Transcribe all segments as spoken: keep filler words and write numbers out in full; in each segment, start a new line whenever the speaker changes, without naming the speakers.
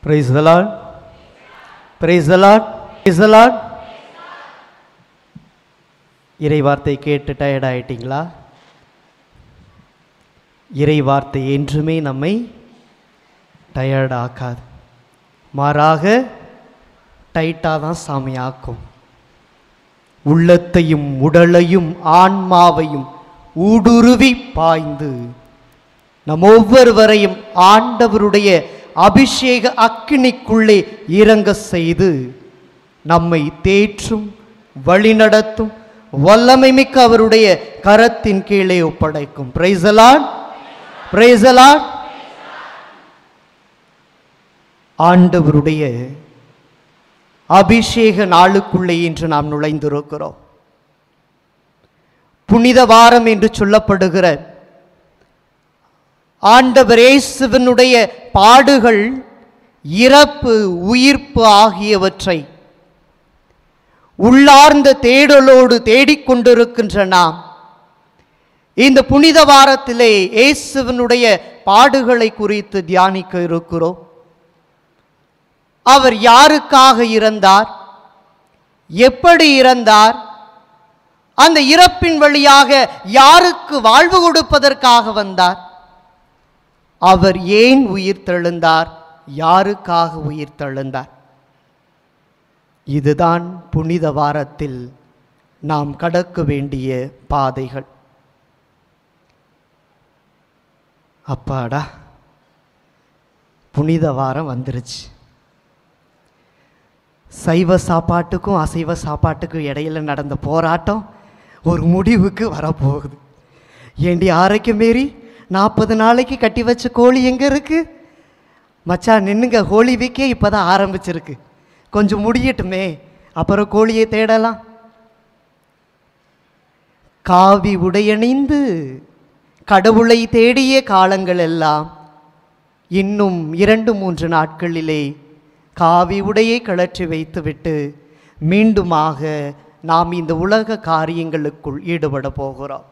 Praise the Lord. Praise the Lord. Praise the Lord. இறை வார்த்தை கேட்டு டயர்ட் ஆயிட்டீங்களா? இறை வார்த்தை என்றுமே நம்மை டயர்ட் ஆக்காது, மாறாக டைட்டாக தான் சாமி ஆக்கும். உள்ளத்தையும் உடலையும் ஆன்மாவையும் ஊடுருவி பாய்ந்து நம் ஒவ்வொருவரையும் ஆண்டவருடைய அபிஷேக அக்கினிக்குள்ளே இறங்க செய்து நம்மை தேற்றும் வழிநடத்தும் வல்லமை மிக்க அவருடைய கரத்தின் கீழே ஒப்படைக்கும். Praise the Lord. Praise the Lord. ஆண்டவருடைய அபிஷேக நாளுக்குள்ளே இன்று நாம் நுழைந்திருக்கிறோம். புனித வாரம் என்று சொல்லப்படுகிற ஆண்டவர் இயேசுவினுடைய பாடுகள், இறப்பு, உயிர்ப்பு ஆகியவற்றை உள்ளார்ந்த தேடலோடு தேடிக்கொண்டிருக்கின்ற நாம் இந்த புனித வாரத்திலே இயேசுவினுடைய பாடுகளை குறித்து தியானிக்க இருக்கிறோம். அவர் யாருக்காக இறந்தார், எப்படி இறந்தார், அந்த இறப்பின் வழியாக யாருக்கு வாழ்வு கொடுப்பதற்காக வந்தார், அவர் ஏன் உயிர் தெழுந்தார், யாருக்காக உயிர் தெழுந்தார். இதுதான் புனித வாரத்தில் நாம் கடக்க வேண்டிய பாதைகள். அப்பாடா, புனித வாரம் வந்துருச்சு. சைவ சாப்பாட்டுக்கும் அசைவ சாப்பாட்டுக்கும் இடையில நடந்த போராட்டம் ஒரு முடிவுக்கு வரப்போகுது. ஏண்டி ஆரோக்கியம் மாரி நாற்பது நாளைக்கு கட்டி வச்ச கோழி எங்கே இருக்கு மச்சான்? நின்னுங்க, ஹோலி வீக்கே இப்போ தான் ஆரம்பிச்சிருக்கு, கொஞ்சம் முடியட்டுமே, அப்புறம் கோழியை தேடலாம். காவி உடையணிந்து கடவுளை தேடிய காலங்கள் எல்லாம் இன்னும் இரண்டு மூன்று நாட்களிலே காவி உடையை கழற்றி வைத்துவிட்டு மீண்டுமாக நாம் இந்த உலக காரியங்களுக்குள் ஈடுபட போகிறோம்.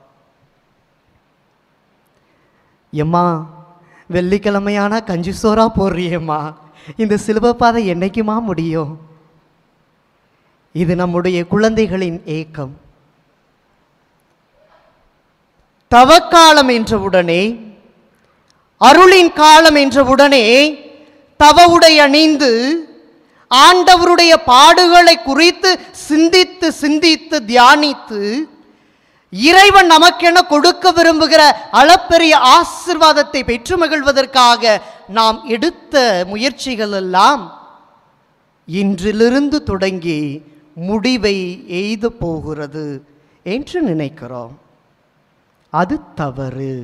எம்மா, வெள்ளிக்கிழமையானா கஞ்சி சோறா போடுறியம்மா, இந்த சிலுவை பாதை என்னைக்குமா முடியும்? இது நம்முடைய குழந்தைகளின் ஏக்கம். தவக்காலம் என்றவுடனே, அருளின் காலம் என்றவுடனே தவ உடை அணிந்து ஆண்டவருடைய பாடுகளை குறித்து சிந்தித்து சிந்தித்து தியானித்து இறைவன் நமக்கென கொடுக்க விரும்புகிற அளப்பெரிய ஆசீர்வாதத்தை பெற்று மகிழ்வதற்காக நாம் எடுத்த முயற்சிகள் எல்லாம் இன்றிலிருந்து தொடங்கி முடிவை எய்து போகிறது என்று நினைக்கிறோம். அது தவறு.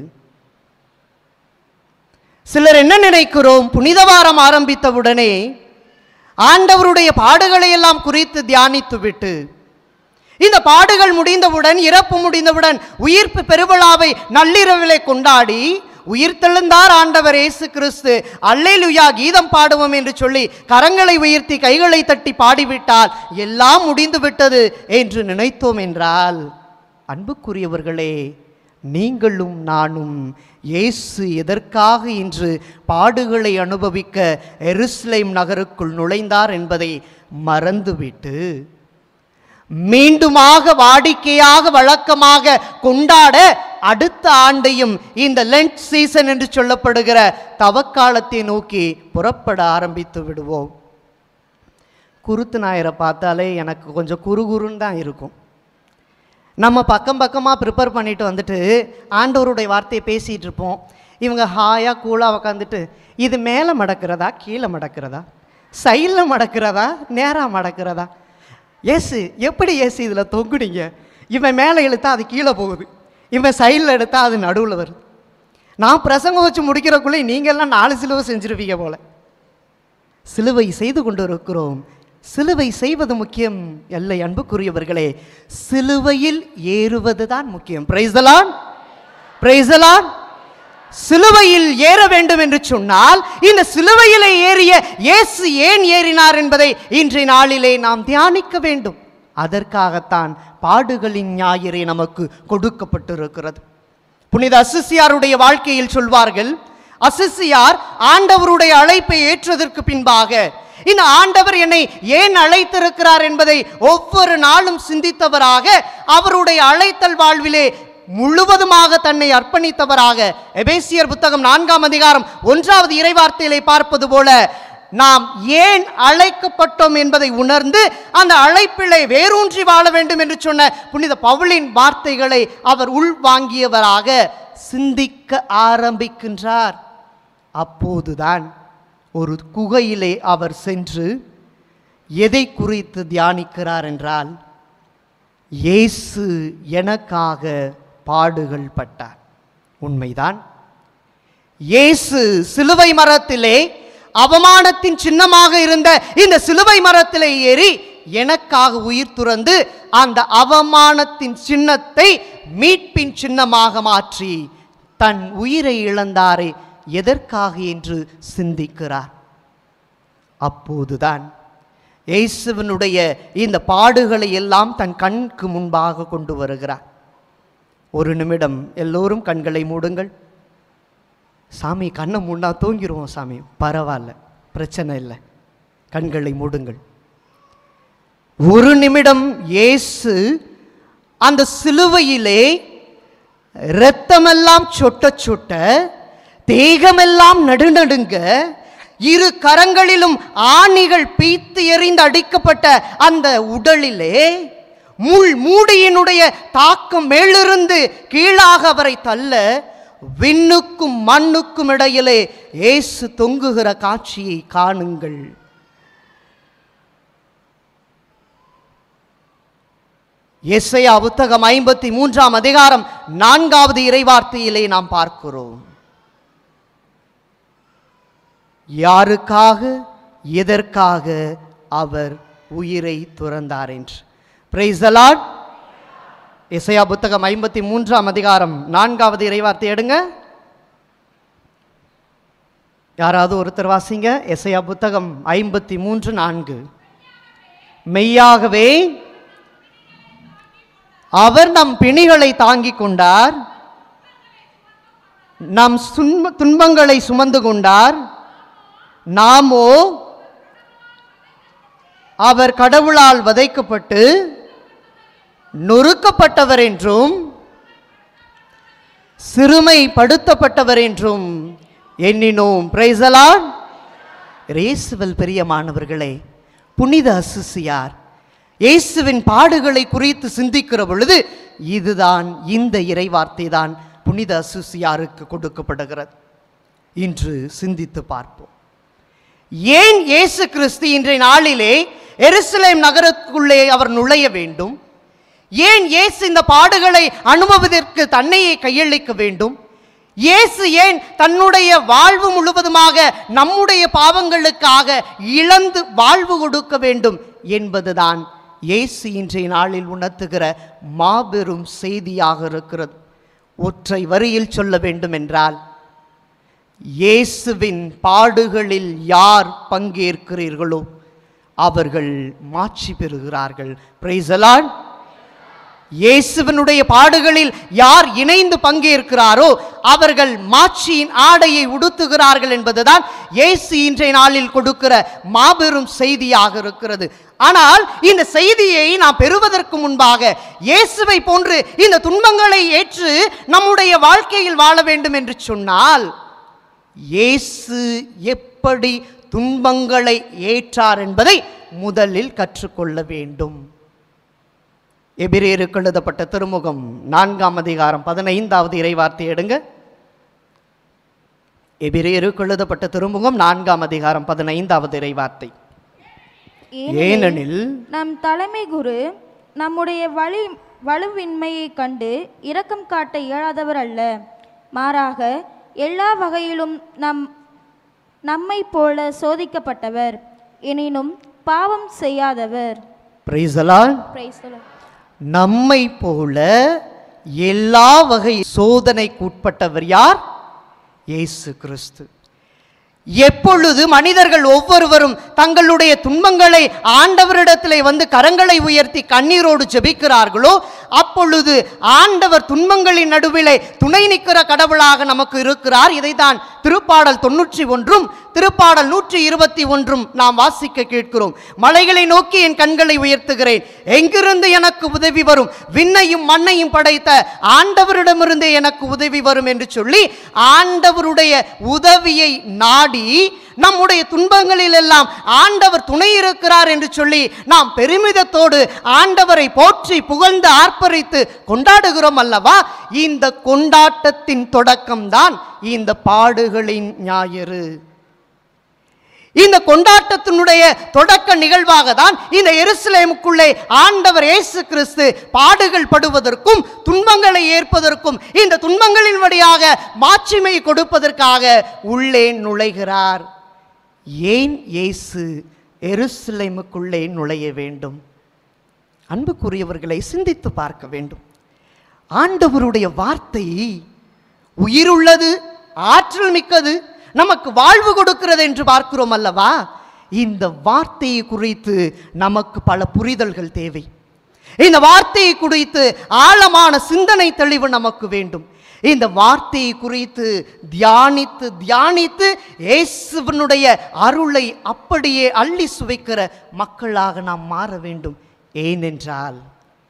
சிலர் என்ன நினைக்கிறோம், புனித வாரம் ஆரம்பித்தவுடனே ஆண்டவருடைய பாடுகளை எல்லாம் குறித்து தியானித்து விட்டு இந்த பாடுகள் முடிந்தவுடன், இறப்பு முடிந்தவுடன் உயிர்ப்பு பெருவிழாவை நள்ளிரவிலே கொண்டாடி உயிர் தெழுந்தார் ஆண்டவர் இயேசு கிறிஸ்து, அல்லேலூயா கீதம் பாடுவோம் என்று சொல்லி கரங்களை உயர்த்தி கைகளை தட்டி பாடிவிட்டால் எல்லாம் முடிந்து விட்டது என்று நினைத்தோம் என்றால், அன்புக்குரியவர்களே, நீங்களும் நானும் இயேசு எதற்காக இன்று பாடுகளை அனுபவிக்க எருசலேம் நகருக்குள் நுழைந்தார் என்பதை மறந்துவிட்டு மீண்டுமாக வாடிக்கையாக வழக்கமாக கொண்டாட அடுத்த ஆண்டையும் இந்த லென்ட் சீசன் என்று சொல்லப்படுகிற தவக்காலத்தை நோக்கி புறப்பட ஆரம்பித்து விடுவோம். குருத்து ஞாயிறை பார்த்தாலே எனக்கு கொஞ்சம் குறுகுறுன்னு தான் இருக்கும். நம்ம பக்கம் பக்கமாக ப்ரிப்பேர் பண்ணிட்டு வந்துட்டு ஆண்டவருடைய வார்த்தையை பேசிகிட்டு இருப்போம். இவங்க ஹாயாக கூலாக உக்காந்துட்டு இது மேலே மடக்கிறதா கீழே மடக்கிறதா, சைடில் மடக்கிறதா நேராக மடக்கிறதா, ஏசு எப்படி ஏசு இதில் தொங்குனீங்க, இவன் மேலே இழுத்தா அது கீழே போகுது, இவன் சைடில் எடுத்தால் அது நடுவில் வருது. நான் பிரசங்கம் வச்சு முடிக்கிறக்குள்ளே நீங்கள்லாம் நாலு சிலுவை செஞ்சுருவீங்க போல. சிலுவை செய்து கொண்டு இருக்கிறோம். சிலுவை செய்வது முக்கியம் இல்லை அன்புக்குரியவர்களே, சிலுவையில் ஏறுவது தான் முக்கியம். Praise the Lord. Praise the Lord. சிலுவையில் ஏற வேண்டும் என்று சொன்னால் இந்த சிலுவையிலே ஏறிய இயேசு ஏன் ஏறினார் என்பதை இன்றைய நாளிலே நாம் தியானிக்க வேண்டும். அதற்காகத்தான் பாடுகளின் ஞாயிறு நமக்கு கொடுக்கப்பட்டிருக்கிறது. புனித அசிசியாருடைய வாழ்க்கையில் சொல்வார்கள், அசிசியார் ஆண்டவருடைய அழைப்பை ஏற்றதற்கு பின்பாக இந்த ஆண்டவர் என்னை ஏன் அழைத்திருக்கிறார் என்பதை ஒவ்வொரு நாளும் சிந்தித்தவராக, அவருடைய அழைத்தல் வாழ்விலே முழுவதுமாக தன்னை அர்ப்பணித்தவராக, எபேசியர் புத்தகம் நான்காம் அதிகாரம் ஒன்றாவது இறைவார்த்தையிலே பார்ப்பது போல, நாம் ஏன் அழைக்கப்பட்டோம் என்பதை உணர்ந்து அந்த அழைப்பிலே வேரூன்றி வாழ வேண்டும் என்று சொன்ன புனித பவுலின் வார்த்தைகளை அவர் உள்வாங்கியவராக சிந்திக்க ஆரம்பிக்கின்றார். அப்போதுதான் ஒரு குகையிலே அவர் சென்று எதை குறித்து தியானிக்கிறார் என்றால், இயேசு எனக்காக பாடுகள் பட்டார். உண்மைதான். இயேசு சிலுவை மரத்திலே அவமானத்தின் சின்னமாக இருந்த இந்த சிலுவை மரத்திலே ஏறி எனக்காக உயிர் துறந்து அந்த அவமானத்தின் சின்னத்தை மீட்பின் சின்னமாக மாற்றி தன் உயிரை இழந்தாரே எதற்காக என்று சிந்திக்கிறார். அப்போதுதான் இயேசுவினுடைய இந்த பாடுகளை எல்லாம் தன் கண்ணுக்கு முன்பாக கொண்டு வருகிறார். ஒரு நிமிடம் எல்லோரும் கண்களை மூடுங்கள். சாமி, கண்ணை மூடா தூங்கிடுவோம் சாமி. பரவாயில்ல, பிரச்சனை இல்லை, கண்களை மூடுங்கள். ஒரு நிமிடம் இயேசு அந்த சிலுவையிலே இரத்தமெல்லாம் சொட்ட சொட்ட, தேகமெல்லாம் நடுநடுங்க, இரு கரங்களிலும் ஆணிகள் பீத்து எறிந்து அடிக்கப்பட்ட அந்த உடலிலே முள் மூடியினுடைய தாக்கம் மேலிருந்து கீழாக அவரை தள்ள, விண்ணுக்கும் மண்ணுக்கும் இடையிலே இயேசு தொங்குகிற காட்சியை காணுங்கள். எசையா புத்தகம் ஐம்பத்தி மூன்றாம் அதிகாரம் நான்காவது இறைவார்த்தையிலே நாம் பார்க்கிறோம். யாருக்காக எதற்காக அவர் உயிரை துறந்தார் என்று. Price the Lord. எசையா புத்தகம் ஐம்பத்தி மூன்றாம் அதிகாரம் நான்காவது இறைவார்த்தை எடுங்க. யாராவது ஒருத்தர் வாசிங்க. எசையா புத்தகம் ஐம்பத்தி மூன்று நான்கு. மெய்யாகவே அவர் நம் பிணிகளை தாங்கிக் கொண்டார், நம் துன்பங்களை சுமந்து கொண்டார், நாமோ அவர் கடவுளால் வதைக்கப்பட்டு நொறுக்கப்பட்டவர் என்றும் சிறுமைப்படுத்தப்பட்டவர் என்றும் எண்ணினோம். Price the Lord. இயேசுவில் பிரியமானவர்களே, புனித அசிசியார் இயேசுவின் பாடுகளை குறித்து சிந்திக்கிற பொழுது இதுதான், இந்த இறைவார்த்தை தான் புனித அசிசியாருக்கு கொடுக்கப்படுகிறது. இன்று சிந்தித்து பார்ப்போம். ஏன் இயேசு கிறிஸ்து இன்றைய நாளிலே எருசலேம் நகரத்துக்குள்ளே அவர் நுழைய வேண்டும்? ஏன் இயேசு இந்த பாடுகளை அனுபவதற்கு தன்னையே கையளிக்க வேண்டும்? இயேசு ஏன் தன்னுடைய வாழ்வு முழுவதுமாக நம்முடைய பாவங்களுக்காக இழந்து வாழ்வு கொடுக்க வேண்டும் என்பதுதான் இயேசு இன்றைய நாளில் உணர்த்துகிற மாபெரும் செய்தியாக இருக்கிறது. ஒற்றை வரியில் சொல்ல வேண்டும் என்றால், இயேசுவின் பாடுகளில் யார் பங்கேற்கிறீர்களோ அவர்கள் மாட்சி பெறுகிறார்கள். Praise the Lord. இயேசுவினுடைய பாடுகளில் யார் இணைந்து பங்கேற்கிறாரோ அவர்கள் மாட்சியின் ஆடையை உடுத்துகிறார்கள் என்பதுதான் இயேசு இன்றைய நாளில் கொடுக்கிற மாபெரும் செய்தியாக இருக்கிறது. ஆனால் இந்த செய்தியை நாம் பெறுவதற்கு முன்பாக இயேசுவை போன்று இந்த துன்பங்களை ஏற்று நம்முடைய வாழ்க்கையில் வாழ வேண்டும் என்று சொன்னால், இயேசு எப்படி துன்பங்களை ஏற்றார் என்பதை முதலில் கற்றுக்கொள்ள வேண்டும். எபிரேயருக்கு எழுதப்பட்ட திருமுகம் நான்காம் அதிகாரம் பதினைந்தாவது இறைவார்த்தை எடுங்க. எபிரேயருக்கு எழுதப்பட்ட திருமுகம் நான்காம் அதிகாரம் பதினைந்தாவது இறைவார்த்தை. ஏனெனில்
நம் தலைமை குரு நம்முடைய வலி வலுவின்மையை கண்டு இரக்கம் காட்ட இயலாதவர் அல்ல, மாறாக எல்லா வகையிலும் நம் நம்மை போல சோதிக்கப்பட்டவர், எனினும் பாவம் செய்யாதவர்.
Praise the Lord.
Praise the Lord.
நம்மை போல எல்லா வகை சோதனைக்கு உட்பட்டவர் யார்? இயேசு கிறிஸ்து. எப்பொழுது மனிதர்கள் ஒவ்வொருவரும் தங்களுடைய துன்பங்களை ஆண்டவரிடத்திலே வந்து கரங்களை உயர்த்தி கண்ணீரோடு ஜெபிக்கிறார்களோ அப்பொழுது ஆண்டவர் துன்பங்களின் நடுவிலே துணை நிற்கிற கடவுளாக நமக்கு இருக்கிறார். இதைதான் திருப்பாடல் தொன்னூற்றி ஒன்றும் திருப்பாடல் நூற்றி இருபத்தி ஒன்றும் நாம் வாசிக்க கேட்கிறோம். மலைகளை நோக்கி என் கண்களை உயர்த்துகிறேன், எங்கிருந்து எனக்கு உதவி வரும்? விண்ணையும் மண்ணையும் படைத்த ஆண்டவரிடமிருந்தே எனக்கு உதவி வரும் என்று சொல்லி ஆண்டவருடைய உதவியை நாடி நம்முடைய துன்பங்களில் எல்லாம் ஆண்டவர் துணை இருக்கிறார் என்று சொல்லி நாம் பெருமிதத்தோடு ஆண்டவரை போற்றி புகழ்ந்து ஆர்ப்பரித்து கொண்டாடுகிறோம் அல்லவா? இந்த கொண்டாட்டத்தின் தொடக்கம்தான் இந்த பாடுகளின் ஞாயிறு. இந்த கொண்டாட்டத்தினுடைய தொடக்க நிகழ்வாக தான் இந்த எருசலேமுக்குள்ளே ஆண்டவர் இயேசு கிறிஸ்து பாடுகள் படுவதற்கும் துன்பங்களை ஏற்பதற்கும் இந்த துன்பங்களின் வழியாக மாட்சிமை கொடுப்பதற்காக உள்ளே நுழைகிறார். ஏன் இயேசு எருசலேமுக்குள்ளே நுழைய வேண்டும்? அன்புக்குரியவர்களை சிந்தித்து பார்க்க வேண்டும். ஆண்டவருடைய வார்த்தை உயிருள்ளது, ஆற்றல் மிக்கது, நமக்கு வாழ்வு கொடுக்கிறது என்று பார்க்கிறோம் அல்லவா? இந்த வார்த்தையை குறித்து நமக்கு பல புரிதல்கள் தேவை. இந்த வார்த்தையை குறித்து ஆழமான சிந்தனை தெளிவு நமக்கு வேண்டும். இந்த வார்த்தையை குறித்து தியானித்து தியானித்து இயேசுவினுடைய அருளை அப்படியே அள்ளி சுவைக்கிற மக்களாக நாம் மாற வேண்டும். ஏனென்றால்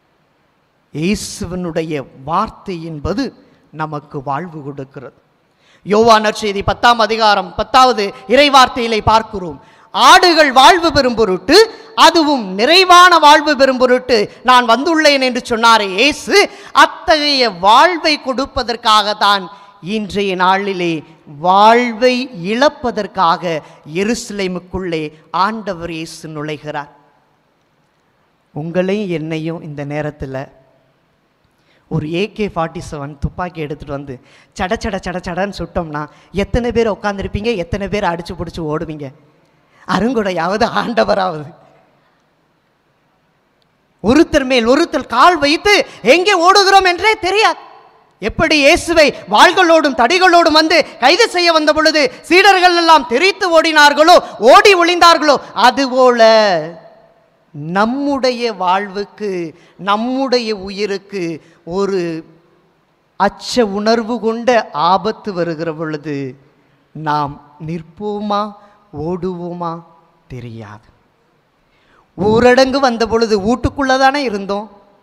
இயேசுவினுடைய வார்த்தை என்பது நமக்கு வாழ்வு கொடுக்கிறது. யோவான் நற்செய்தி பத்தாம் அதிகாரம் பத்தாவது இறைவார்த்தையிலே பார்க்கிறோம். ஆடுகள் வாழ்வு பெறும் பொருட்டு, அதுவும் நிறைவான வாழ்வு பெறும் பொருட்டு நான் வந்துள்ளேன் என்று சொன்னாரே இயேசு, அத்தகைய வாழ்வை கொடுப்பதற்காகத்தான் இன்றைய நாளிலே வாழ்வை இழப்பதற்காக எருசலேமுக்குள்ளே ஆண்டவர் இயேசு நுழைகிறார். உங்களையும் என்னையும் இந்த நேரத்தில் ஒரு ஏகே ஃபார்ட்டி செவன் துப்பாக்கி எடுத்துகிட்டு வந்து சட சட சட சடன்னு சுட்டோம்னா எத்தனை பேர் உட்காந்துருப்பீங்க? எத்தனை பேர் அடிச்சு பிடிச்சி ஓடுவீங்க? அருங்குடையாவது ஆண்டவராவது ஒருத்தர் மேல் ஒருத்தர் கால் வைத்து எங்கே ஓடுகிறோம் என்றே தெரியாது. எப்படி இயேசுவை வாள்களோடும் தடிகளோடும் வந்து கைது செய்ய வந்த பொழுது சீடர்கள் எல்லாம் தெரித்து ஓடினார்களோ, ஓடி ஒளிந்தார்களோ, அதுபோல நம்முடைய வாழ்வுக்கு, நம்முடைய உயிருக்கு ஒரு அச்ச உணர்வு கொண்ட ஆபத்து வருகிற பொழுது நாம் நிற்போமா ஓடுவோமா தெரியாது. ஊரடங்கு வந்த பொழுது வீட்டுக்குள்ளே தானே இருந்தோம்,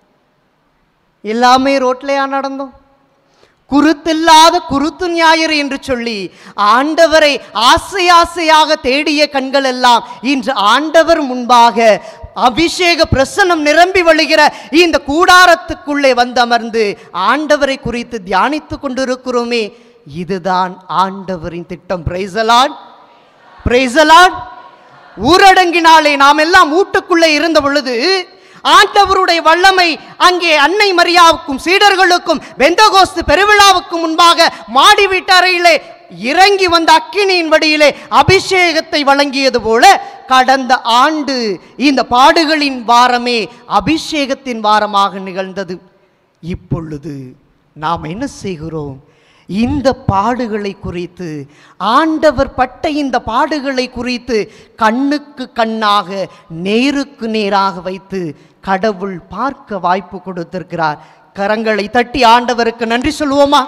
எல்லாமே ரோட்லையா நடந்தோம். குருத்தில்லாத குருத்து ஞாயிறு என்று சொல்லி ஆண்டவரை ஆசை ஆசையாக தேடிய கண்கள் எல்லாம் இன்று ஆண்டவர் முன்பாக அபிஷேக பிரசன்னம் நிரம்பி வழிகிற இந்த கூடாரத்துக்குள்ளே வந்து அமர்ந்து ஆண்டவரை குறித்து தியானித்து கொண்டிருக்கிறோமே. இதுதான் ஆண்டவரின் திட்டம். Praise the Lord, praise the Lord. ஊரடங்கினாலே நாம் எல்லாம் வீட்டுக்குள்ளே இருந்த பொழுது ஆண்டவருடைய வல்லமை அங்கே அன்னை மரியாவுக்கும் சீடர்களுக்கும் பெந்தகோஸ்து பெருவிழாவுக்கு முன்பாக மாடி வீட்டறையிலே இறங்கி வந்த அக்கினியின் வடியிலே அபிஷேகத்தை வழங்கியது போல கடந்த ஆண்டு இந்த பாடுகளின் வாரமே அபிஷேகத்தின் வாரமாக நிகழ்ந்தது. இப்பொழுது நாம் என்ன செய்கிறோம்? இந்த பாடுகளை குறித்து, ஆண்டவர் பட்ட இந்த பாடுகளை குறித்து கண்ணுக்கு கண்ணாக நேருக்கு நேராக வைத்து கடவுள் பார்க்க வாய்ப்பு கொடுத்திருக்கிறார். கரங்களை தட்டி ஆண்டவருக்கு நன்றி சொல்லுவோமா?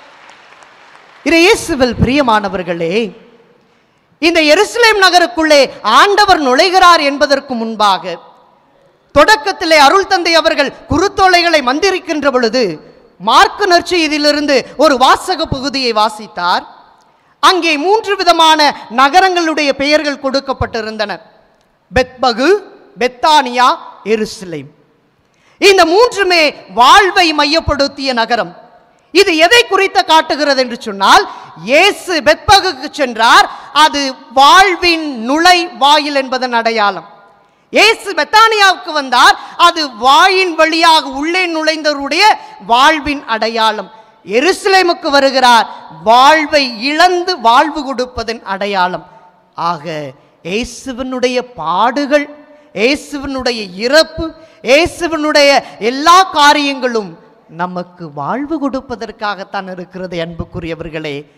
இயேசுவில் பிரியமானவர்களே, இந்த எருசலேம் நகருக்குள்ளே ஆண்டவர் நுழைகிறார் என்பதற்கு முன்பாக தொடக்கத்திலே அருள் தந்தை அவர்கள் குருத்தோலைகளை மந்திரிக்கின்ற பொழுது மார்க்கு நற்செய்தியிலிருந்து ஒரு வாசக பகுதியை வாசித்தார். அங்கே மூன்று விதமான நகரங்களுடைய பெயர்கள் கொடுக்கப்பட்டிருந்தன. பெத்பகு, பெத்தானியா, எருசலேம். இந்த மூன்றுமே வாழ்வை மையப்படுத்திய நகரம். இது எதை குறித்து காட்டுகிறது என்று சொன்னால், இயேசு பெத்பகுக்கு சென்றார், அது வாழ்வின் நுழை வாயில் என்பதன் அடையாளம். இயேசு பெத்தானியாவுக்கு வந்தார், அது வாயின் வழியாக உள்ளே நுழைந்தவருடைய வாழ்வின் அடையாளம். எருசலேமுக்கு வருகிறார், வாழ்வை இழந்து வாழ்வு கொடுப்பதன் அடையாளம். ஆக இயேசுவினுடைய பாடுகள், இயேசுவினுடைய இறப்பு, இயேசுவினுடைய எல்லா காரியங்களும் நமக்கு வாழ்வு கொடுப்பதற்காகத்தான் இருக்கிறது. அன்புக்குரியவர்களே,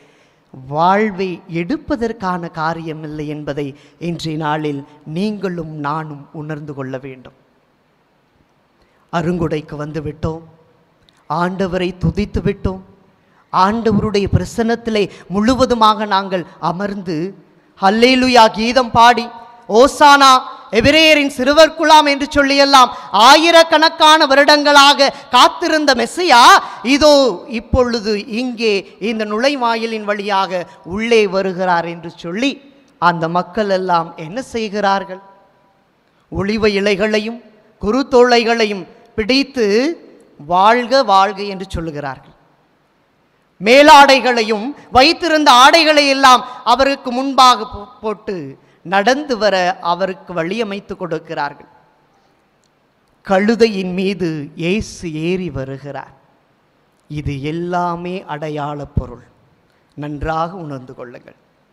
வாழ்வை எடுப்பதற்கான காரியம் இல்லை என்பதை இன்றைய நாளில் நீங்களும் நானும் உணர்ந்து கொள்ள வேண்டும். அருங்குடைக்கு வந்து விட்டோம், ஆண்டவரை துதித்து விட்டோம், ஆண்டவருடைய பிரசன்னத்திலே முழுவதுமாக நாங்கள் அமர்ந்து ஹல்லேலூயா கீதம் பாடி ஓசானா எபிரேயரின் சிறுவர் குலாம் என்று சொல்லியெல்லாம் ஆயிரக்கணக்கான வருடங்களாக காத்திருந்த மெசியா இதோ இப்பொழுது இங்கே இந்த நுழைவாயிலின் வழியாக உள்ளே வருகிறார் என்று சொல்லி அந்த மக்கள் எல்லாம் என்ன செய்கிறார்கள்? ஒளிவ இலைகளையும் குருத்தோலைகளையும் பிடித்து வாழ்க வாழ்க என்று சொல்லுகிறார்கள். மேலாடைகளையும் வைத்திருந்த ஆடைகளை எல்லாம் அவருக்கு முன்பாக போட்டு நடந்து வர அவருக்கு வழியமைத்து கொடுக்கிறார்கள். கழுதையின் மீது இயேசு ஏறி வருகிறார். இது எல்லாமே அடையாள பொருள். நன்றாக உணர்ந்து கொள்ளுங்கள்.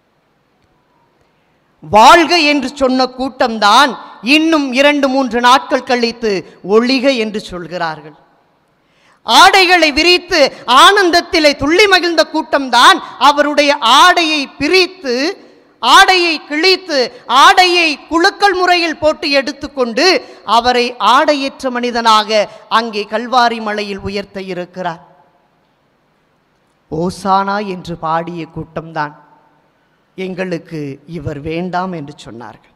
வாழ்க என்று சொன்ன கூட்டம்தான் இன்னும் இரண்டு மூன்று நாட்கள் கழித்து ஒளிக என்று சொல்கிறார்கள். ஆடைகளை விரித்து ஆனந்தத்திலே துள்ளி மகிழ்ந்த கூட்டம்தான் அவருடைய ஆடையை பிரித்து ஆடையை கிழித்து ஆடையை குலுக்கல் முறையில் போட்டு எடுத்துக்கொண்டு அவரை ஆடையற்ற மனிதனாக அங்கே கல்வாரி மலையில் உயர்த்த இருக்கிறார். ஓசானா என்று பாடிய கூட்டம்தான் எங்களுக்கு இவர் வேண்டாம் என்று சொன்னார்கள்.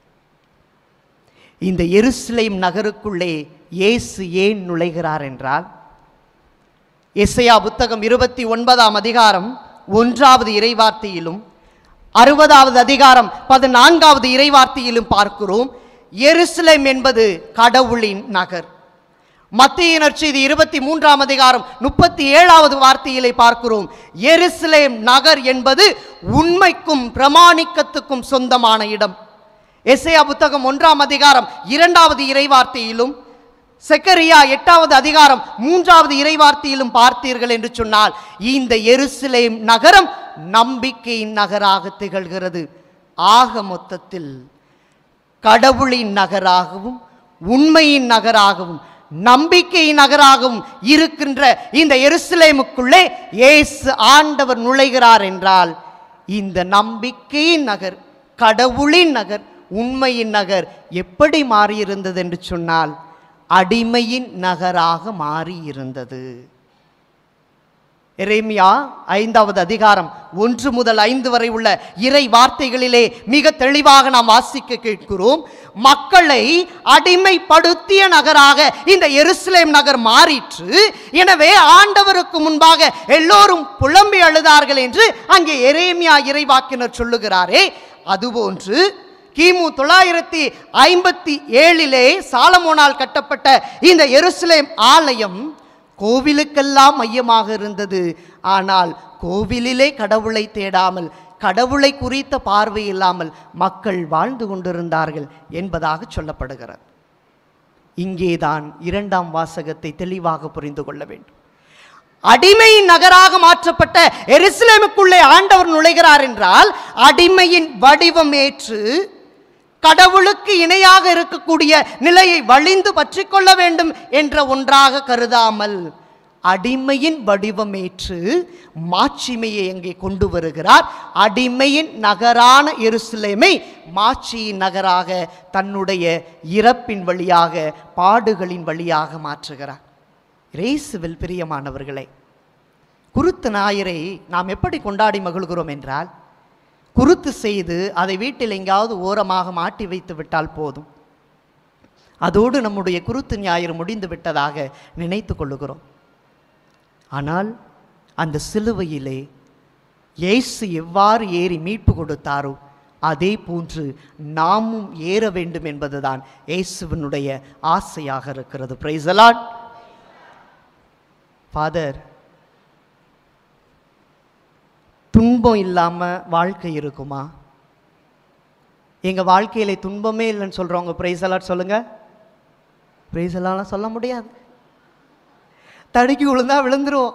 இந்த எருசலேம் நகருக்குள்ளே இயேசு ஏன் நுழைகிறார் என்றால், எசையா புத்தகம் இருபத்தி ஒன்பதாம் அதிகாரம் ஒன்றாவது இறைவார்த்தையிலும் அறுபதாவது அதிகாரம் பதினான்காவது இறைவார்த்தையிலும் பார்க்கிறோம். எருசலேம் என்பது கடவுளின் நகர். மத்தேயு நற்செய்தி இருபத்தி மூன்றாம் அதிகாரம் முப்பத்தி ஏழாவது வார்த்தையிலே பார்க்கிறோம். எருசலேம் நகர் என்பது உண்மைக்கும் பிரமாணிக்கத்துக்கும் சொந்தமான இடம். எசையா புத்தகம் ஒன்றாம் அதிகாரம் இரண்டாவது இறைவார்த்தையிலும் செக்கரியா எட்டாவது அதிகாரம் மூன்றாவது இறைவார்த்தையிலும் பார்த்தீர்கள் என்று சொன்னால் இந்த எருசலேம் நகரம் நம்பிக்கையின் நகராக திகழ்கிறது. ஆக மொத்தத்தில் கடவுளின் நகராகவும் உண்மையின் நகராகவும் நம்பிக்கையின் நகராகவும் இருக்கின்ற இந்த எருசலேமுக்குள்ளே இயேசு ஆண்டவர் நுழைகிறார் என்றால் இந்த நம்பிக்கையின் நகர், கடவுளின் நகர், உண்மையின் நகர் எப்படி மாறியிருந்தது என்று சொன்னால் அடிமையின் நகராக மாறியிருந்தது. எரேமியா ஐந்தாவது அதிகாரம் ஒன்று முதல் ஐந்து வரை உள்ள இறை வார்த்தைகளிலே மிக தெளிவாக நாம் வாசிக்க கேட்கிறோம். மக்களை அடிமைப்படுத்திய நகராக இந்த எருசலேம் நகர் மாறிற்று. எனவே ஆண்டவருக்கு முன்பாக எல்லோரும் புலம்பி அழுதார்கள் என்று அங்கே எரேமியா இறைவாக்கினர் சொல்லுகிறாரே, அதுபோன்று கிமு தொள்ளாயிரத்தி ஐம்பத்தி ஏழிலே சாலமோனால் கட்டப்பட்ட இந்த எருசலேம் ஆலயம் கோவிலுக்கெல்லாம் மையமாக இருந்தது. ஆனால் கோவிலிலே கடவுளை தேடாமல், கடவுளை குறித்த பார்வை இல்லாமல் மக்கள் வாழ்ந்து கொண்டிருந்தார்கள் என்பதாக சொல்லப்படுகிறது. இங்கேதான் இரண்டாம் வாசகத்தை தெளிவாக புரிந்து கொள்ள வேண்டும். அடிமையின் நகராக மாற்றப்பட்ட எருசலேமுக்குள்ளே ஆண்டவர் நுழைகிறார் என்றால் அடிமையின் வடிவம் ஏற்று கடவுளுக்கு இணையாக இருக்கக்கூடிய நிலையை வலிந்து பற்றி கொள்ள வேண்டும் என்ற ஒன்றாக கருதாமல் அடிமையின் வடிவமேற்று மாட்சிமையை அங்கே கொண்டு வருகிறார். அடிமையின் நகரான எருசலேமை மாட்சியின் நகராக தன்னுடைய இறப்பின் வழியாக, பாடுகளின் வழியாக மாற்றுகிறார். இயேசுவில் பிரியமானவர்களே, குருத்து ஞாயிறை நாம் எப்படி கொண்டாடி மகிழ்கிறோம் என்றால், குருத்து செய்து அதை வீட்டில் எங்காவது ஓரமாக மாட்டி வைத்து விட்டால் போதும், அதோடு நம்முடைய குருத்து ஞாயிறு முடிந்து விட்டதாக நினைத்து கொள்ளுகிறோம். ஆனால் அந்த சிலுவையிலே இயேசு எவ்வாறு ஏறி மீட்பு கொடுத்தாரோ அதே போன்று நாமும் ஏற வேண்டும் என்பதுதான் இயேசுவினுடைய ஆசையாக இருக்கிறது. Price the Lord. ஃபாதர், துன்பம் இல்லாமல் வாழ்க்கை இருக்குமா? எங்கள் வாழ்க்கையில் துன்பமே இல்லைன்னு சொல்கிறவங்க பிரைஸ் தி லார்ட் சொல்லுங்க. பிரைஸ் தி லார்ட்லாம் சொல்ல முடியாது. தடுக்கி விழுந்தா விழுந்துருவோம்.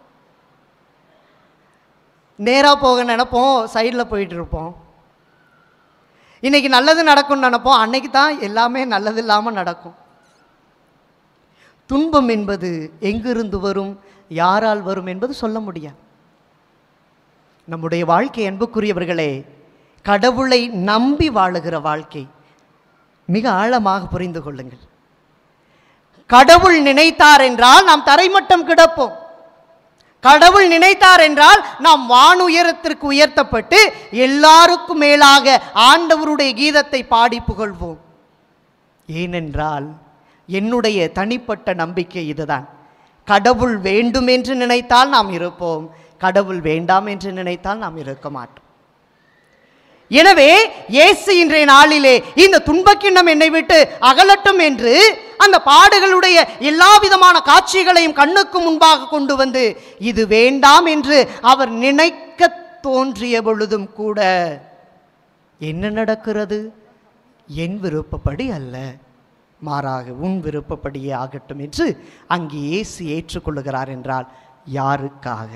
நேராக போக நினைப்போம், சைடில் போயிட்டு இருப்போம். இன்னைக்கு நல்லது நடக்கும்னு நினைப்போம், அன்னைக்கு தான் எல்லாமே நல்லது இல்லாமல் நடக்கும். துன்பம் என்பது எங்கிருந்து வரும், யாரால் வரும் என்பது சொல்ல முடியாது. நம்முடைய வாழ்க்கை அன்புக்குரியவர்களே, கடவுளை நம்பி வாழுகிற வாழ்க்கை. மிக ஆழமாக புரிந்து கொள்ளுங்கள். கடவுள் நினைத்தார் என்றால் நாம் தரைமட்டம் கிடப்போம். கடவுள் நினைத்தார் என்றால் நாம் வானுயரத்திற்கு உயர்த்தப்பட்டு எல்லாருக்கும் மேலாக ஆண்டவருடைய கீதத்தை பாடி புகழ்வோம். ஏனென்றால் என்னுடைய தனிப்பட்ட நம்பிக்கை இதுதான். கடவுள் வேண்டும் என்று நினைத்தால் நாம் இருப்போம், கடவுள் வேண்டாம் என்று நினைத்தால் நாம் இருக்க மாட்டோம். எனவே இயேசு இன்றைய நாளிலே இந்த துன்பக்கிண்ணம் என்னை விட்டு அகலட்டும் என்று அந்த பாடுகளுடைய எல்லா விதமான காட்சிகளையும் கண்ணுக்கு முன்பாக கொண்டு வந்து இது வேண்டாம் என்று அவர் நினைக்க தோன்றிய பொழுதும் கூட என்ன நடக்கிறது? என் விருப்பப்படி அல்ல, மாறாக உன் விருப்பப்படியே ஆகட்டும் என்று அங்கே இயேசு ஏற்றுக்கொள்ளுகிறார். என்றால் யாருக்காக?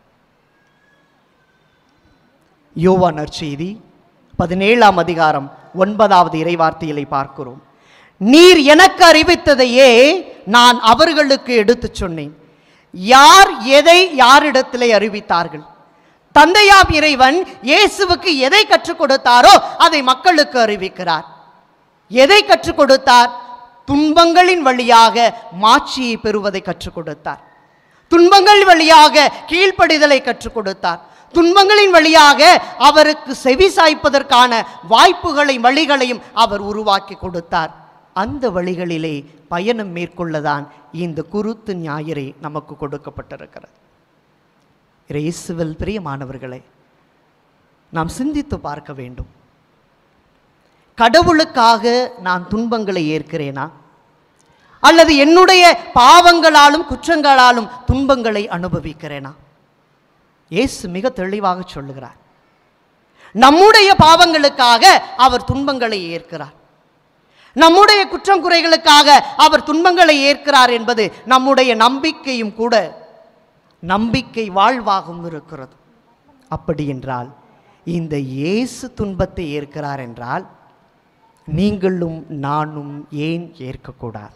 யோவான் நற்செய்தி பதினேழாம் அதிகாரம் ஒன்பதாவது இறைவார்த்தையை பார்க்கிறோம். நீர் எனக்கு அறிவித்ததையே நான் அவர்களுக்கு எடுத்து சொன்னேன். யார் எதை யாரிடத்திலே அறிவித்தார்கள்? தந்தையாம் இறைவன் இயேசுவுக்கு எதை கற்றுக் கொடுத்தாரோ அதை மக்களுக்கு அறிவிக்கிறார். எதை கற்றுக் கொடுத்தார்? துன்பங்களின் வழியாக மாட்சியை பெறுவதை கற்றுக் கொடுத்தார். துன்பங்கள் வழியாக கீழ்ப்படிதலை கற்றுக் கொடுத்தார். துன்பங்களின் வழியாக அவருக்கு செவி சாய்ப்பதற்கான வாய்ப்புகளை வழிகளையும் அவர் உருவாக்கி கொடுத்தார். அந்த வழிகளிலே பயணம் மேற்கொள்ளதான் இந்த குருத்து ஞாயிறை நமக்கு கொடுக்கப்பட்டிருக்கிறது. இயேசுவில் பிரியமானவர்களே, நாம் சிந்தித்து பார்க்க வேண்டும். கடவுளுக்காக நான் துன்பங்களை ஏற்கிறேனா, அல்லது என்னுடைய பாவங்களாலும் குற்றங்களாலும் துன்பங்களை அனுபவிக்கிறேனா? இயேசு மிக தெளிவாக சொல்லுகிறார். நம்முடைய பாவங்களுக்காக அவர் துன்பங்களை ஏற்கிறார், நம்முடைய குற்றம் குறைகளுக்காக அவர் துன்பங்களை ஏற்கிறார் என்பது நம்முடைய நம்பிக்கையும் கூட, நம்பிக்கை வாழ்வாகவும் இருக்கிறது. அப்படி என்றால் இந்த இயேசு துன்பத்தை ஏற்கிறார் என்றால் நீங்களும் நானும் ஏன் ஏற்கக்கூடாது?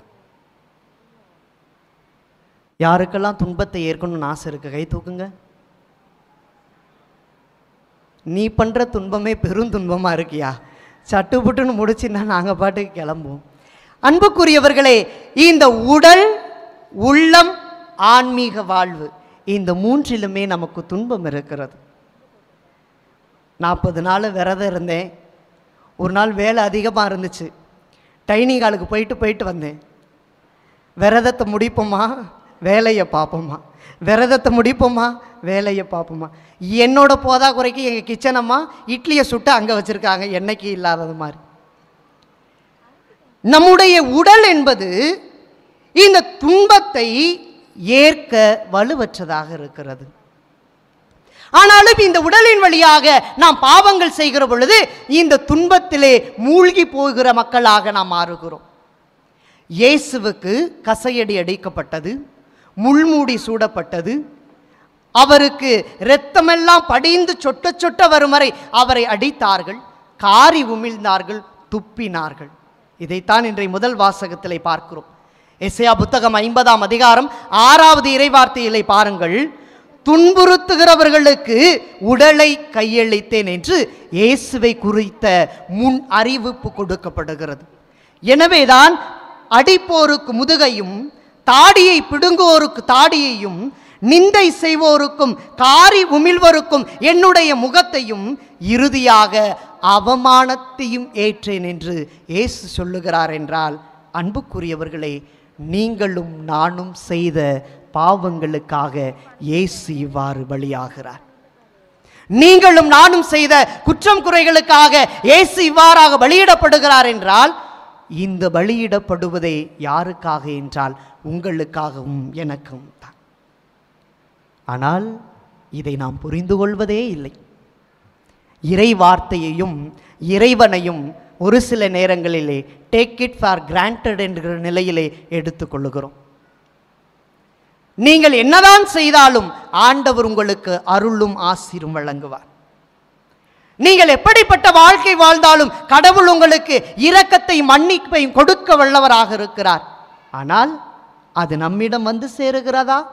யாருக்கெல்லாம் துன்பத்தை ஏற்கணும்னு ஆசை இருக்கு? கை தூக்குங்க. நீ பண்ணுற துன்பமே பெரும் துன்பமாக இருக்கியா? சட்டுப்புட்டுன்னு முடிச்சுன்னா நாங்கள் பாட்டுக்கு கிளம்புவோம். அன்புக்குரியவர்களே, இந்த உடல், உள்ளம், ஆன்மீக வாழ்வு, இந்த மூன்றிலுமே நமக்கு துன்பம் இருக்கிறது. நாற்பது நாள் விரதம் இருந்தேன். ஒரு நாள் வேலை அதிகமாக இருந்துச்சு, டைனிங் ஹாலுக்கு போயிட்டு போயிட்டு வந்தேன். விரதத்தை முடிப்போமா வேலையை பார்ப்போமா, விரதத்தை முடிப்போமா வேலையை பார்ப்போமா. என்னோட போதா குறைக்கு எங்கள் கிச்சனம்மா இட்லியை சுட்டு அங்கே வச்சுருக்காங்க, என்னைக்கு இல்லாதது மாதிரி. நம்முடைய உடல் என்பது இந்த துன்பத்தை ஏற்க வலுவற்றதாக இருக்கிறது. ஆனாலும் இந்த உடலின் வழியாக நாம் பாவங்கள் செய்கிற பொழுது இந்த துன்பத்திலே மூழ்கி போகிற மக்களாக நாம் மாறுகிறோம். இயேசுவுக்கு கசையடி அடிக்கப்பட்டது, முள்மூடி சூடப்பட்டது, அவருக்கு இரத்தமெல்லாம் படிந்து சொட்ட சொட்ட வரும் வரை அவரை அடித்தார்கள், காரி உமிழ்ந்தார்கள், துப்பினார்கள். இதைத்தான் இன்றைய முதல் வாசகத்திலே பார்க்கிறோம். எசேயா புத்தகம் ஐம்பதாம் அதிகாரம் ஆறாவது இறைவார்த்தையிலே பாருங்கள். துன்புறுத்துகிறவர்களுக்கு உடலை கையளித்தேன் என்று இயேசுவை குறித்த முன் அறிவிப்பு கொடுக்கப்படுகிறது. எனவேதான் அடிப்போருக்கு முதுகையும், தாடியை பிடுங்குவோருக்கு தாடியையும், நிந்தை செய்வோருக்கும் காரி உமிழ்வோருக்கும் என்னுடைய முகத்தையும், இறுதியாக அவமானத்தையும் ஏற்றேன் என்று இயேசு சொல்லுகிறார். என்றால் அன்புக்குரியவர்களே, நீங்களும் நானும் செய்த பாவங்களுக்காக இயேசு இவ்வாறு பலியாகிறார். நீங்களும் நானும் செய்த குற்றம் குறைகளுக்காக இயேசு இவ்வாறாக பலியிடப்படுகிறார். என்றால் இந்த பலியிடப்படுவதே யாருக்காக என்றால் உங்களுக்காகவும் எனக்கும் தான். ஆனால் இதை நாம் புரிந்து கொள்வதே இல்லை. இறை வார்த்தையையும் இறைவனையும் ஒரு சில நேரங்களிலே டேக் இட் ஃபார் கிராண்டட் என்கிற நிலையிலே எடுத்துக்கொள்ளுகிறோம். நீங்கள் என்னதான் செய்தாலும் ஆண்டவர் உங்களுக்கு அருளும் ஆசீரும் வழங்குவார். நீங்கள் எப்படிப்பட்ட வாழ்க்கை வாழ்ந்தாலும் கடவுள் உங்களுக்கு இரக்கத்தையும் மன்னிப்பையும் கொடுக்க வல்லவராக இருக்கிறார். ஆனால் அது நம்மிடம் வந்து சேருகிறதா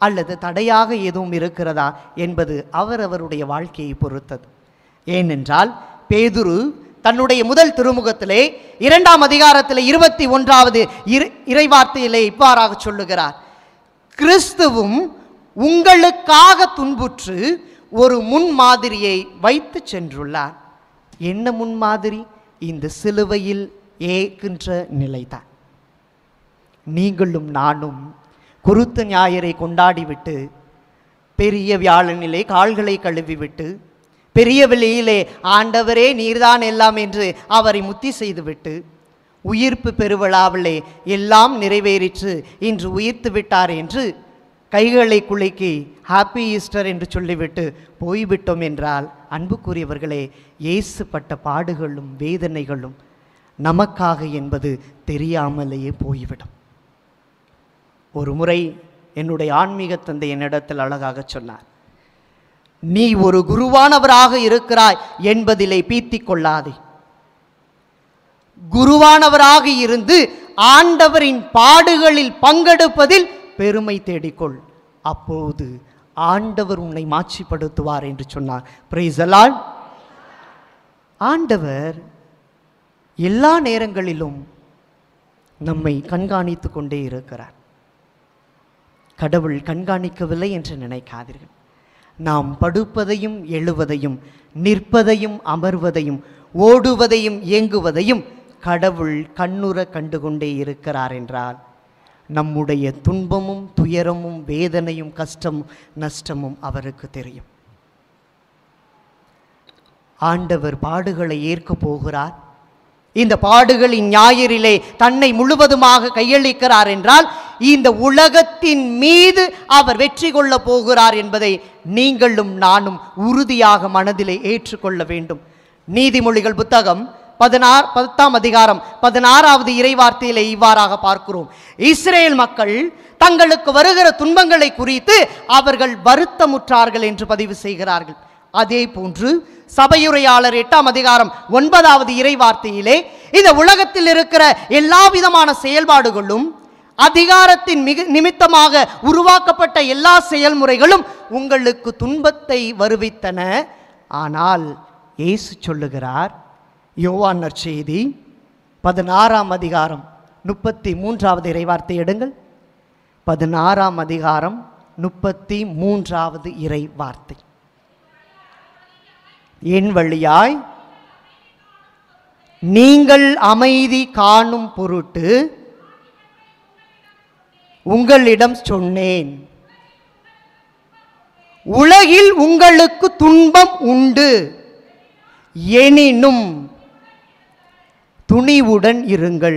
அல்லது தடையாக எதுவும் இருக்கிறதா என்பது அவரவருடைய வாழ்க்கையை பொறுத்தது. ஏனென்றால் பேதுரு தன்னுடைய முதல் திருமுகத்திலே இரண்டாம் அதிகாரத்தில் இருபத்தி ஒன்றாவது இறைவார்த்தையிலே இவ்வாறாக சொல்லுகிறார், கிறிஸ்துவும் உங்களுக்காக துன்புற்று ஒரு முன்மாதிரியை வைத்து சென்றுள்ளார். என்ன முன்மாதிரி? இந்த சிலுவையில் ஏற்கின்ற நிலைதான். நீங்களும் நானும் குருத்து ஞாயிறை கொண்டாடிவிட்டு பெரிய வியாழனிலே கால்களை கழுவிவிட்டு பெரிய வெளியிலே ஆண்டவரே நீர்தான் எல்லாம் என்று அவரை முத்தி செய்துவிட்டு உயிர்ப்பு பெருவிழாவிலே எல்லாம் நிறைவேறிற்று, இன்று உயிர்த்து விட்டார் என்று கைகளை குலுக்கி ஹாப்பி ஈஸ்டர் என்று சொல்லிவிட்டு போய்விட்டோம் என்றால், அன்புக்குரியவர்களே, இயேசு பட்ட பாடுகளும் வேதனைகளும் நமக்காக என்பது தெரியாமலேயே போய்விடும். ஒரு முறை என்னுடைய ஆன்மீக தந்தை என்னிடத்தில் அழகாக சொன்னார், நீ ஒரு குருவானவராக இருக்கிறாய் என்பதிலே பீத்திக் கொள்ளாதே. குருவானவராக இருந்து ஆண்டவரின் பாடுகளில் பங்கெடுப்பதில் பெருமை தேடிக்கொள், அப்போது ஆண்டவர் உன்னை மாட்சிப்படுத்துவார் என்று சொன்னார். Praise the Lord. ஆண்டவர் எல்லா நேரங்களிலும் நம்மை கண்காணித்து கொண்டே இருக்கிறார். கடவுள் கண்காணிக்கவில்லை என்று நினைக்காதீர்கள். நாம் படுப்பதையும் எழுவதையும் நிற்பதையும் அமர்வதையும் ஓடுவதையும் இயங்குவதையும் கடவுள் கண்ணுற கண்டுகொண்டே இருக்கிறார் என்றால், நம்முடைய துன்பமும் துயரமும் வேதனையும் கஷ்டமும் நஷ்டமும் அவருக்கு தெரியும். ஆண்டவர் பாடுகளை ஏற்க போகிறார். இந்த பாடுகளின் ஞாயிறிலே தன்னை முழுவதுமாக கையளிக்கிறார் என்றால், இந்த உலகத்தின் மீது அவர் வெற்றி கொள்ள போகிறார் என்பதை நீங்களும் நானும் உறுதியாக மனதிலே ஏற்றுக்கொள்ள வேண்டும். நீதிமொழிகள் புத்தகம் பதினாறு பத்தாம் அதிகாரம் பதினாறாவது இறைவார்த்தையிலே இவ்வாறாக பார்க்கிறோம், இஸ்ரேல் மக்கள் தங்களுக்கு வருகிற துன்பங்களை குறித்து அவர்கள் வருத்தமுற்றார்கள் என்று பதிவு செய்கிறார்கள். அதே போன்று சபையுரையாளர் எட்டாம் அதிகாரம் ஒன்பதாவது இறைவார்த்தையிலே இந்த உலகத்தில் இருக்கிற எல்லா விதமான செயல்பாடுகளும் அதிகாரத்தின் மிக நிமித்தமாக உருவாக்கப்பட்ட எல்லா செயல்முறைகளும் உங்களுக்கு துன்பத்தை வருவித்தன. ஆனால் இயேசு சொல்லுகிறார், யோவான் நற்செய்தி பதினாறாம் அதிகாரம் முப்பத்தி மூன்றாவது இறைவார்த்தை எடுங்கள். பதினாறாம் அதிகாரம் முப்பத்தி மூன்றாவது இறை வார்த்தை, என் வழியாய் நீங்கள் அமைதி காணும் பொருட்டு உங்களிடம் சொன்னேன், உலகில் உங்களுக்கு துன்பம் உண்டு, எனினும் துணிவுடன் இருங்கள்,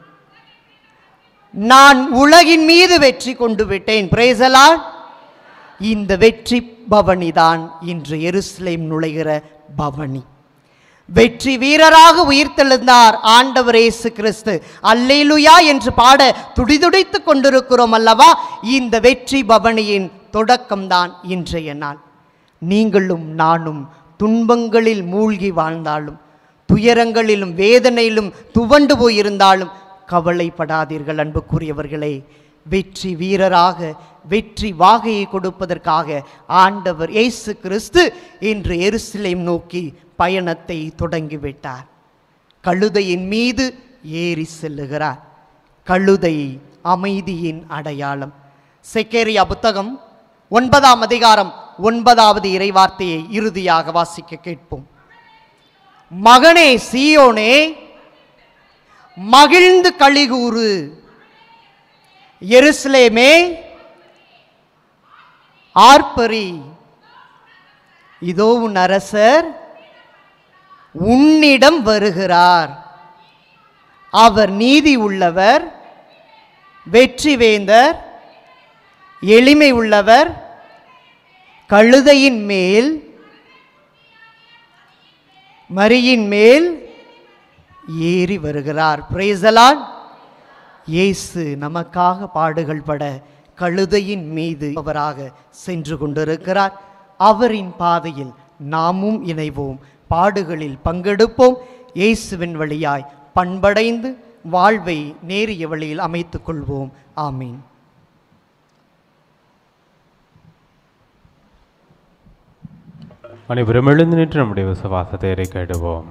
நான் உலகின் மீது வெற்றி கொண்டு விட்டேன். Praise the Lord. இந்த வெற்றி பவனிதான் இன்று எருசலேம் நுழைகிற பவனி. வெற்றி வீரராக உயிர்த்தெழுந்தார் ஆண்டவர் இயேசு கிறிஸ்து. அல்லேலூயா என்று பாட துடிதுடித்து கொண்டிருக்கிறோம் அல்லவா? இந்த வெற்றி பவனியின் தொடக்கம்தான் இன்றைய நாள். நீங்களும் நானும் துன்பங்களில் மூழ்கி வாழ்ந்தாலும் துயரங்களிலும் வேதனையிலும் துவண்டு போயிருந்தாலும் கவலைப்படாதீர்கள் அன்புக்குரியவர்களே. வெற்றி வீரராக வெற்றி வாகையை கொடுப்பதற்காக ஆண்டவர் இயேசு கிறிஸ்து இன்று எருசலேம் நோக்கி பயணத்தை தொடங்கிவிட்டார். கழுதையின் மீது ஏறி செல்லுகிறார். கழுதை அமைதியின் அடையாளம். செக்கேரியா புத்தகம் ஒன்பதாம் அதிகாரம் ஒன்பதாவது இறைவார்த்தையை இறுதியாக வாசிக்க கேட்போம். மகனே சீயோனே, மகிழ்ந்து களிகூறு, எருசலேமே ஆர்ப்பரி, இதோ உன் அரசர் உன்னிடம் வருகிறார், அவர் நீதி உள்ளவர், வெற்றி வேந்தர், எளிமை உள்ளவர், கழுதையின் மேல் மரியின் மேல் ஏறி வருகிறார். Praise the Lord. இயேசு நமக்காக பாடுகள் பட கழுதையின் மீது அவராக சென்று கொண்டிருக்கிறார். அவரின் பாதையில் நாமும் இணைவோம், பாடுகளில் பங்கெடுப்போம். இயேசுவின் வழியாய் பண்படைந்து வாழ்வை நேரிய வழியில் அமைத்துக் கொள்வோம். ஆமீன்.
அனைவரும் எழுந்து நின்று நம்முடைய விசுவாசத்தை அறிக்கையிடுவோம்.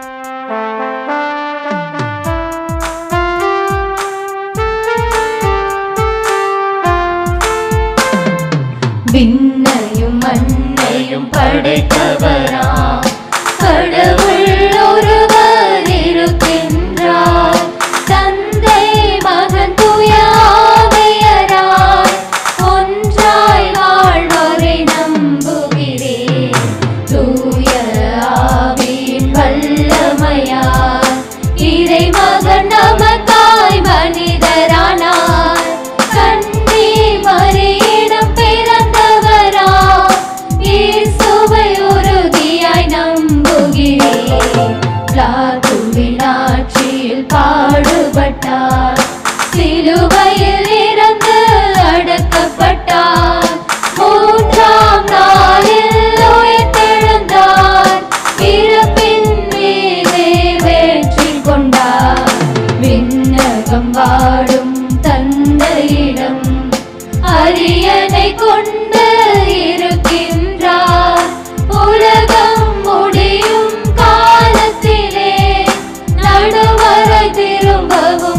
விண்ணையும் மண்ணையும் படைத்தவராம் கடவுள் ஒருவர் இருக்கின்றார். தந்தை மகன் தூய ஆவியராய் ஒன்றாய் வாழ்வோரை நம்புகிறேன். தூய ஆவியின் வல்லமையால் இறைமகன் நமக்காய் மனிதரானார். கன்னி மரியிடம் பிறந்தவராம் இயேசுவை உறுதியாய் நம்புகிறேன். பிலாத்துவின் ஆட்சியில் பாடுபட்டார், சிலுவையில் இறந்து அடக்கப்பட்டார். மூன்றாம் நாளில் உயிர்த்தெழுந்தார், இறப்பின் மீதே வெற்றி கொண்டார். விண்ணகம் வாழும் தந்தையிடம் அரியணை கொண்டு இருக்கின்றார். உலகம் முடியும் காலத்திலே நடுவரை திரும்பவும்